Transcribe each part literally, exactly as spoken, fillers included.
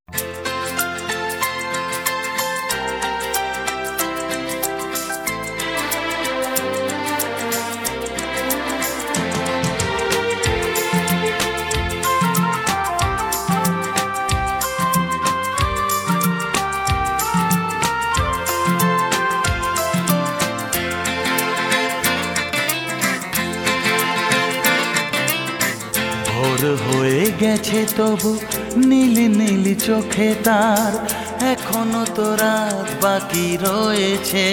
ভোর হয়ে গেছে তবু নীল নীল চোখে তার এখনো তো রাত বাকি রয়েছে।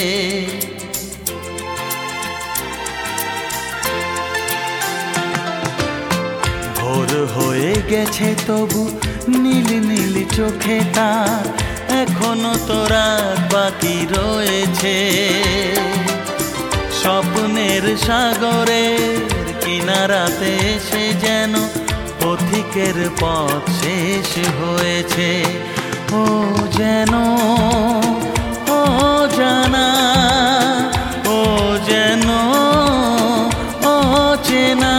ভোর হয়ে গেছে তবু নীল নীল চোখে তার এখনো তো রাত বাকি রয়েছে। স্বপ্নের সাগরের কিনারাতে এসে যেন পথিকের পথ শেষ হয়েছে। ও যেন ও জানা, ও যেন ও চেনা।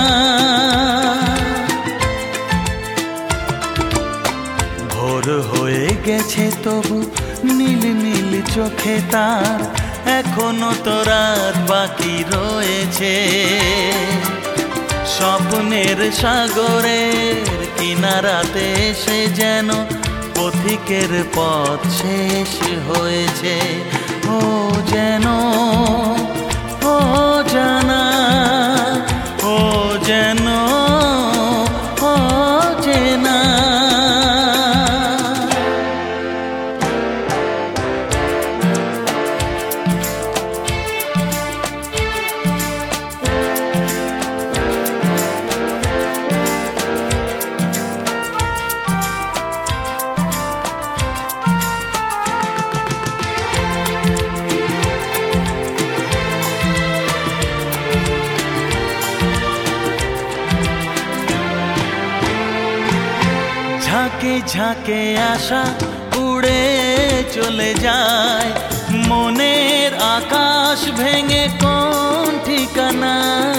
ভোর হয়ে গেছে তবু নীল নীল চোখে তার এখনো তো রাত বাকি রয়েছে। স্বপ্নের সাগরের কিনারাতে এসে যেন পথিকের পথ শেষ হয়েছে। ও যেন ও জানা, ও যেন ও চেনা। ঝাঁকে ঝাঁকে আশা উড়ে চলে যায় মনের আকাশ ভেঙে কোন ঠিকানা।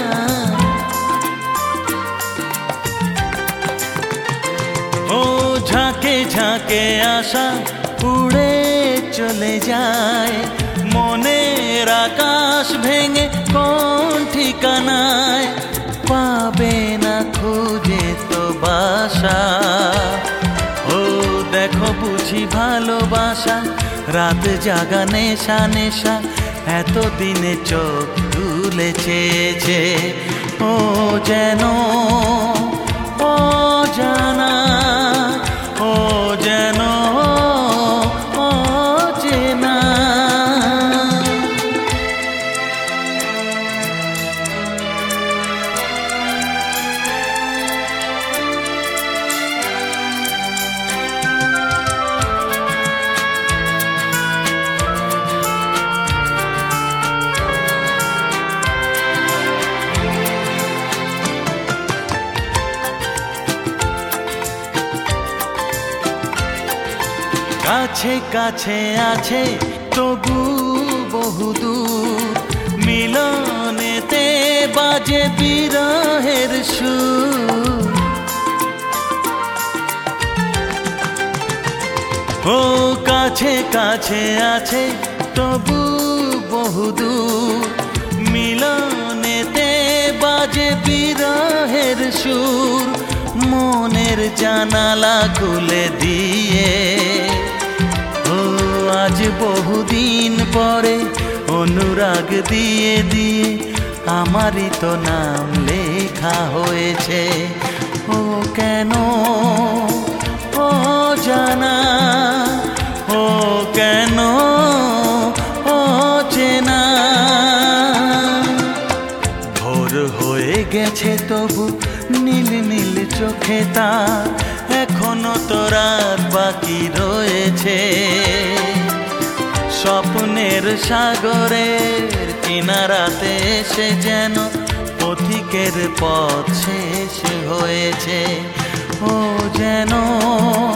ও ঝাঁকে ঝাঁকে আশা উড়ে চলে যায় মনের আকাশ ভেঙে কোন ঠিকানায়। পাবে না খুঁজে তো বাসা। ও দেখো বুঝি ভালোবাসা রাত জাগা নেশা নেশা এতদিনে চোখ তুলে চেয়েছে। ও যেন ও জানা, ও যেন ও চেনা। কাছে কাছে আছে তবু বহুদূর মিলনেতে বাজে বিরহের সুর। ও কাছে কাছে আছে তবু বহুদূর মিলনেতে বাজে বিরহের সুর। মনের জানালা খুলে দিয়ে ও আজ বহুদিন পরে অনুরাগ দিয়ে দিয়ে আমারই তো নাম লেখা হয়েছে। ও কেন ও জানা, ও কেন ও চেনা। ভোর হয়ে গেছে তবু নীল নীল চোখে তার এখনো তো রাত বাকি রয়েছে। স্বপ্নের সাগরের কিনারাতে এসে যেন পথিকের পথ শেষ হয়েছে। ও যেন